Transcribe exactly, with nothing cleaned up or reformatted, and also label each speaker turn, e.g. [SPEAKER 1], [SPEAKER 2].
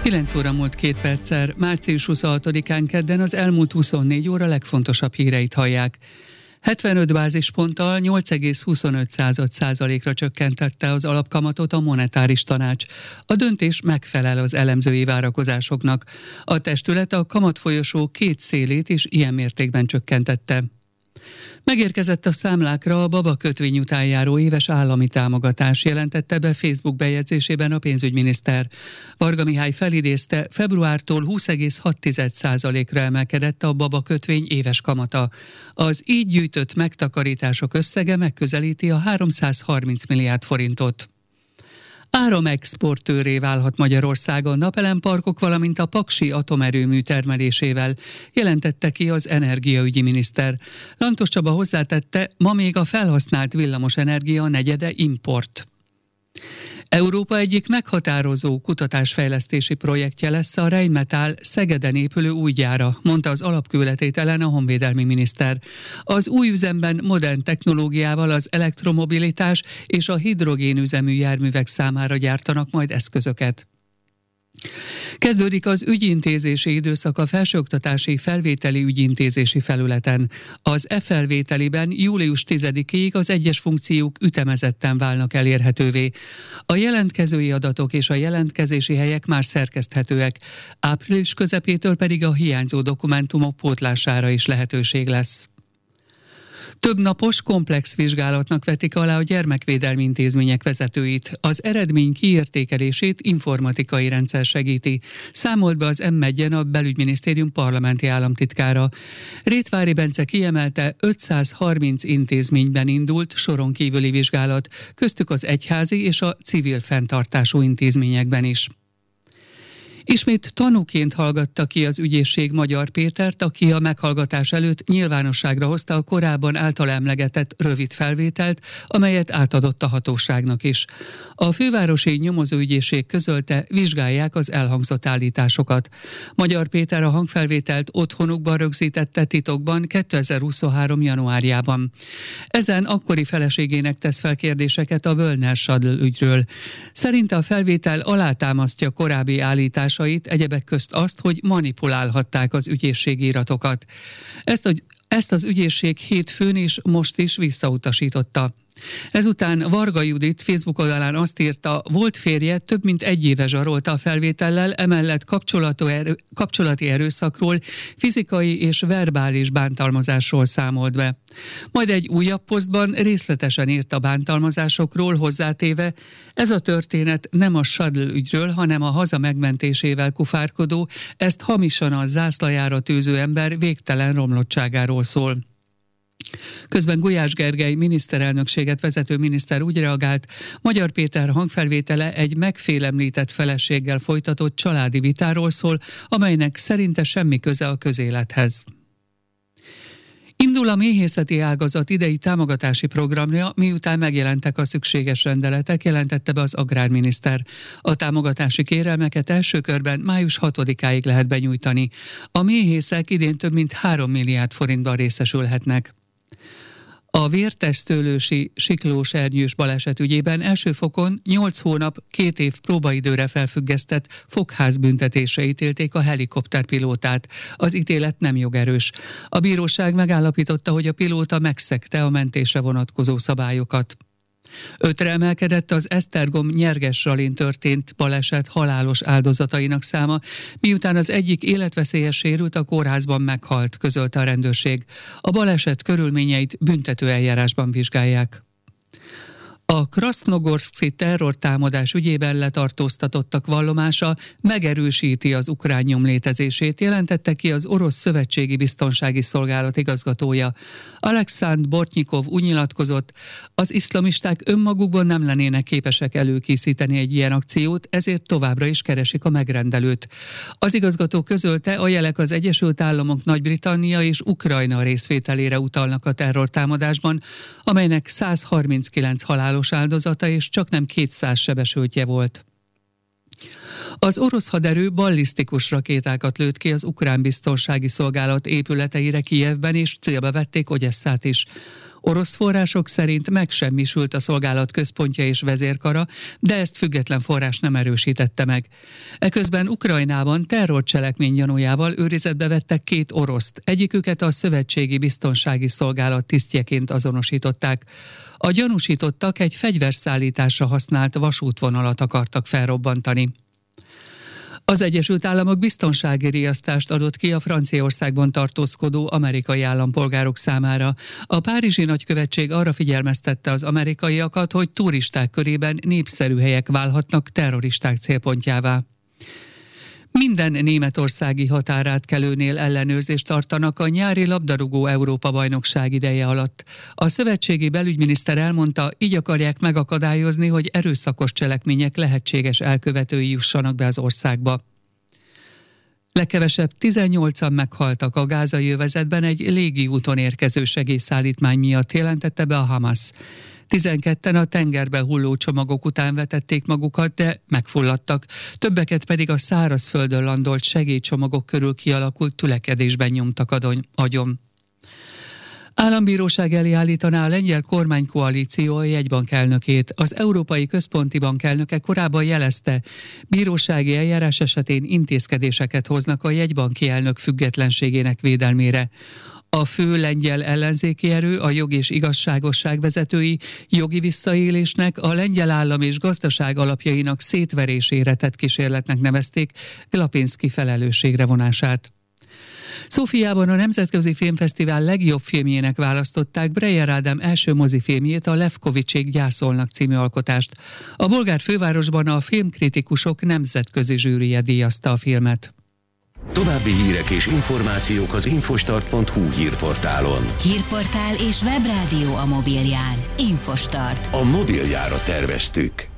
[SPEAKER 1] kilenc óra múlt két perccel, március huszonhatodikán kedden az elmúlt huszonnégy óra legfontosabb híreit hallják. hetvenöt bázisponttal nyolc egész huszonöt százalékra csökkentette az alapkamatot a monetáris tanács. A döntés megfelel az elemzői várakozásoknak. A testület a kamatfolyosó két szélét is ilyen mértékben csökkentette. Megérkezett a számlákra a baba kötvény után járó éves állami támogatás, jelentette be Facebook bejegyzésében a pénzügyminiszter. Varga Mihály felidézte, februártól húsz egész hat százalékra emelkedett a baba kötvény éves kamata. Az így gyűjtött megtakarítások összege megközelíti a háromszázharminc milliárd forintot. Áramexportőrré válhat Magyarország a napelemparkok, valamint a paksi atomerőmű termelésével, jelentette ki az energiaügyi miniszter. Lantos Csaba hozzátette, ma még a felhasznált villamosenergia negyede import. Európa egyik meghatározó kutatásfejlesztési projektje lesz a Rheinmetall Szegeden épülő új gyára, mondta az alapkőletételen a honvédelmi miniszter. Az új üzemben modern technológiával az elektromobilitás és a hidrogénüzemű járművek számára gyártanak majd eszközöket. Kezdődik az ügyintézési időszak a felsőoktatási felvételi ügyintézési felületen. Az e-felvételiben július tizedikéig az egyes funkciók ütemezetten válnak elérhetővé. A jelentkezői adatok és a jelentkezési helyek már szerkeszthetőek. Április közepétől pedig a hiányzó dokumentumok pótlására is lehetőség lesz. Több napos komplex vizsgálatnak vetik alá a gyermekvédelmi intézmények vezetőit. Az eredmény kiértékelését informatikai rendszer segíti. Számolt be az em egyen a Belügyminisztérium parlamenti államtitkára. Rétvári Bence kiemelte, ötszázharminc intézményben indult soron kívüli vizsgálat, köztük az egyházi és a civil fenntartású intézményekben is. Ismét tanúként hallgatta ki az ügyészség Magyar Pétert, aki a meghallgatás előtt nyilvánosságra hozta a korábban által emlegetett rövid felvételt, amelyet átadott a hatóságnak is. A fővárosi nyomozóügyészség közölte, vizsgálják az elhangzott állításokat. Magyar Péter a hangfelvételt otthonukban rögzítette titokban kétezer-huszonhárom. januárjában. Ezen akkori feleségének tesz fel kérdéseket a Völner Sadl ügyről. Szerinte a felvétel alátámasztja korábbi állítás, egyebek közt azt, hogy manipulálhatták az ügyészségi iratokat. Ezt, a, ezt az ügyészség hétfőn és most is visszautasította. Ezután Varga Judit Facebook oldalán azt írta, volt férje több mint egy éve zsarolta a felvétellel, emellett erő, kapcsolati erőszakról, fizikai és verbális bántalmazásról számolt be. Majd egy újabb posztban részletesen írt a bántalmazásokról, hozzátéve, ez a történet nem a Sadl ügyről, hanem a haza megmentésével kufárkodó, ezt hamisan a zászlajára tűző ember végtelen romlottságáról szól. Közben Gulyás Gergely miniszterelnökséget vezető miniszter úgy reagált, Magyar Péter hangfelvétele egy megfélemlített feleséggel folytatott családi vitáról szól, amelynek szerinte semmi köze a közélethez. Indul a méhészeti ágazat idei támogatási programja, miután megjelentek a szükséges rendeletek, jelentette be az agrárminiszter. A támogatási kérelmeket első körben május hatodikáig lehet benyújtani. A méhészek idén több mint három milliárd forintban részesülhetnek. A vértesztőlősi siklós ernyős baleset ügyében első fokon nyolc hónap, két év próbaidőre felfüggesztett fogházbüntetésre ítélték a helikopterpilótát. Az ítélet nem jogerős. A bíróság megállapította, hogy a pilóta megszegte a mentésre vonatkozó szabályokat. Ötre emelkedett az Esztergom-Nyerges-Ralin történt baleset halálos áldozatainak száma, miután az egyik életveszélyes sérült, a kórházban meghalt, közölte a rendőrség. A baleset körülményeit büntető eljárásban vizsgálják. A krasznogorszki terrortámadás ügyében letartóztatottak vallomása megerősíti az ukrán nyom létezését, jelentette ki az Orosz Szövetségi Biztonsági Szolgálat igazgatója. Alekszandr Bortnyikov úgy nyilatkozott, az iszlamisták önmagukban nem lennének képesek előkészíteni egy ilyen akciót, ezért továbbra is keresik a megrendelőt. Az igazgató közölte, a jelek az Egyesült Államok, Nagy-Britannia és Ukrajna részvételére utalnak a terrortámadásban, amelynek száz harminckilenc halálos áldozata és csaknem kétszáz sebesültje volt. Az orosz haderő ballisztikus rakétákat lőtt ki az ukrán biztonsági szolgálat épületeire Kijevben, és célba vették Odyesszát is. Orosz források szerint megsemmisült a szolgálat központja és vezérkara, de ezt független forrás nem erősítette meg. Eközben Ukrajnában terrorcselekmény gyanújával őrizetbe vettek két oroszt, egyiküket a Szövetségi Biztonsági Szolgálat tisztjeként azonosították. A gyanúsítottak egy fegyverszállításra használt vasútvonalat akartak felrobbantani. Az Egyesült Államok biztonsági riasztást adott ki a Franciaországban tartózkodó amerikai állampolgárok számára. A párizsi nagykövetség arra figyelmeztette az amerikaiakat, hogy turisták körében népszerű helyek válhatnak terroristák célpontjává. Minden németországi határátkelőnél ellenőrzést tartanak a nyári labdarúgó Európa-bajnokság ideje alatt. A szövetségi belügyminiszter elmondta, így akarják megakadályozni, hogy erőszakos cselekmények lehetséges elkövetői jussanak be az országba. Legkevesebb tizennyolcan meghaltak a gázai övezetben egy légi úton érkező segélyszállítmány miatt, jelentette be a Hamas. tizenketten a tengerbe hulló csomagok után vetették magukat, de megfulladtak. Többeket pedig a szárazföldön landolt segélycsomagok körül kialakult tülekedésben nyomtak agyon. Állambíróság elé állítaná a lengyel kormánykoalíció a jegybank elnökét. Az Európai Központi Bank elnöke korábban jelezte, bírósági eljárás esetén intézkedéseket hoznak a jegybanki elnök függetlenségének védelmére. A fő lengyel ellenzéki erő, a Jog és Igazságosság vezetői jogi visszaélésnek, a lengyel állam és gazdaság alapjainak szétverésére tett kísérletnek nevezték Glapinski felelősségre vonását. Szófiában a Nemzetközi Filmfesztivál legjobb filmjének választották Breyer Ádám első mozifilmjét, a Lefkovicsék gyászolnak című alkotást. A bolgár fővárosban a filmkritikusok nemzetközi zsűrije díjazta a filmet.
[SPEAKER 2] További hírek és információk az infostart pont hu hírportálon.
[SPEAKER 3] Hírportál és webrádió a mobilján. Infostart.
[SPEAKER 2] A mobiljára terveztük.